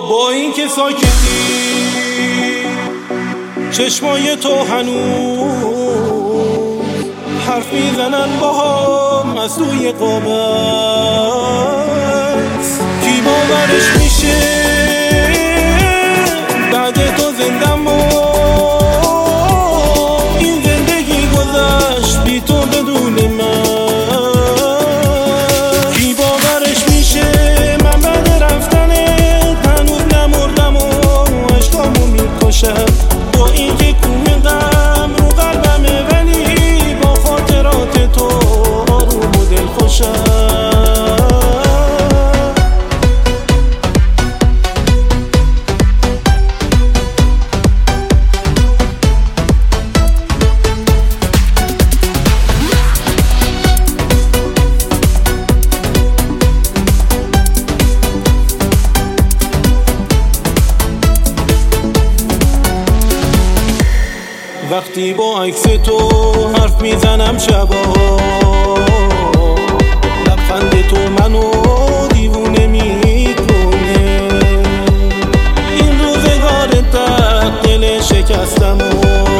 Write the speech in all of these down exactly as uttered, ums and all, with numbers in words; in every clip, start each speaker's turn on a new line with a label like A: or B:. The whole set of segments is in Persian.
A: با این که ساکتی چشمای تو هنوز حرف میزنن با هم از توی قامت. کی باورش میشه بعد تو زنده ما این زندگی گذشت بی تو بدون من. کی باورش میشه من بعد رفتنت هنوز نمردم و عشقامو میکشم. با این که کومه غم رو قلبمه ولی با خاطرات تو آروم و دلخوشم. وقتی با عکس تو حرف میزنم شبا لبخند تو منو دیوونه میکنه. این روزگار تق دل شکستم و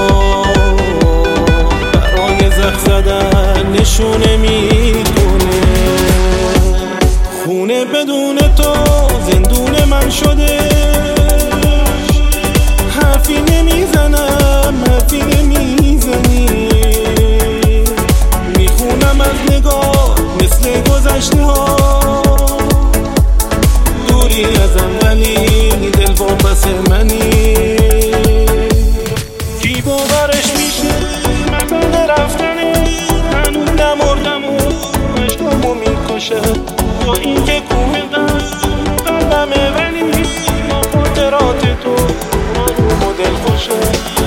A: برای زخم زدن نشونه میکنه. خونه بدون تو زندون من شده. حرفی نمیزنم حرفی نمیزنی میخونم از نگاه مثل گذشته ها. دوری ازم ولی دل واپس منی. کی باورش میشه من بعد رفتنه هنوز نمردم و عشقامو میکشه. با این که کومه قلبمه ولی با خاطرات تو آروم و دلخوشه.